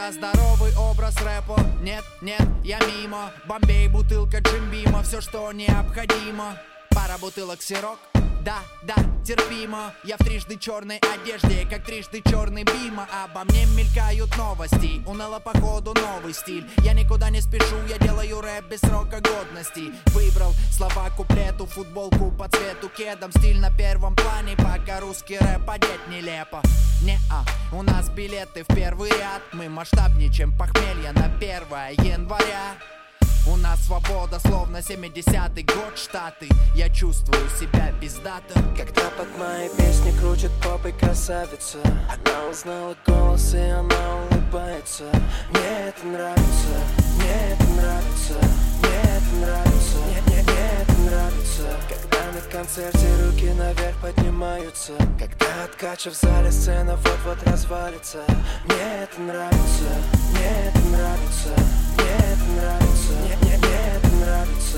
Это здоровый образ рэпа. Нет, нет, я мимо. Бомбей, бутылка Джимбима, все, что необходимо. Пара бутылок сирок. Да, да, терпимо. Я в трижды черной одежде, как трижды черный бима. Обо мне мелькают новости. Уныло походу новый стиль. Я никуда не спешу, я делаю рэп без срока годности. Выбрал слова куплету, футболку по цвету кедом. Стиль на первом плане, пока русский рэп одеть нелепо. Не-а, у нас билеты в первый ряд. Мы масштабнее, чем похмелье на 1 января. У нас свобода, словно 70-й год, Штаты. Я чувствую себя пиздато. Когда под мои песни крутит попой красавица, она узнала голос и она улыбается. Мне это нравится, мне это нравится, мне это нравится, мне это нравится. Когда на концерте руки наверх поднимаются, когда от кача в зале сцена вот-вот развалится. Мне это нравится, мне это нравится, мне это нравится, мне это нравится.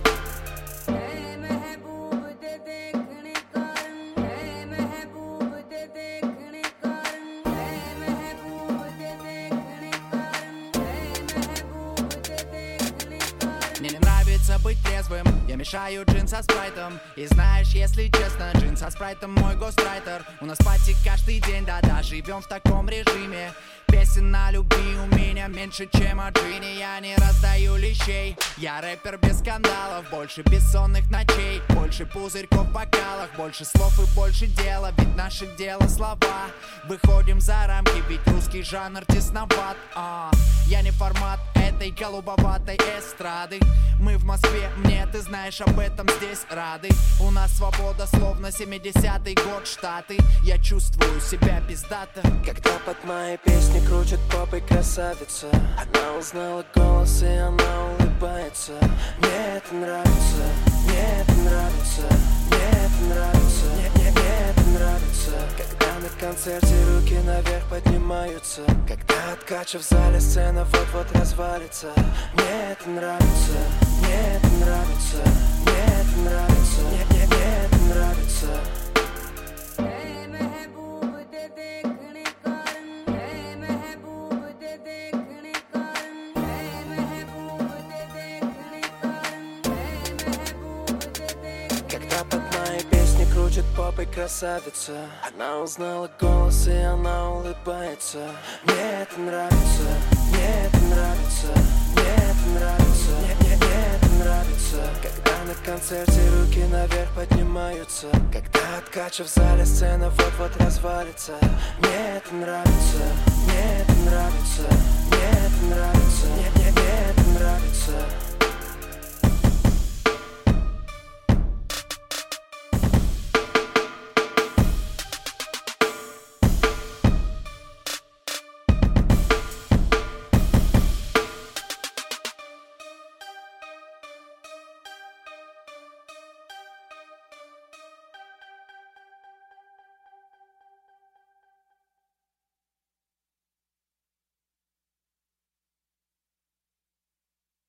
Мне не нравится быть трезвым, я мешаю джин со спрайтом. И знаешь, если честно, джин со спрайтом мой гострайтер. У нас пати каждый день, да-да, живем в таком режиме. Песен на любви у меня меньше, чем о джине. Я не раздаю лещей, я рэпер без скандалов. Больше бессонных ночей, больше пузырьков в бокалах. Больше слов и больше дела, ведь наше дело слова. Выходим за рамки, ведь русский жанр тесноват. Я не формат этой голубоватой эстрады. Мы в Москве, мне ты знаешь об этом здесь рады. У нас свобода, словно 70-й год, Штаты. Я чувствую себя пиздато. Когда под мои песни крутит попой красавица, она узнала голос и она улыбается. Мне это нравится, мне это нравится, мне это нравится, мне это нравится. Когда на концерте руки наверх поднимаются, когда от кача в зале сцена вот-вот развалится. Мне это нравится, мне это нравится, мне это нравится, мне это нравится. Когда под мои песни крутит попой красавица, она узнала голос и она улыбается. Мне это нравится, мне это нравится, мне это нравится, мне это нравится. Когда на концерте руки наверх поднимаются, когда от кача в зале сцена вот-вот развалится. Мне это нравится, мне это нравится, мне это нравится, мне это нравится.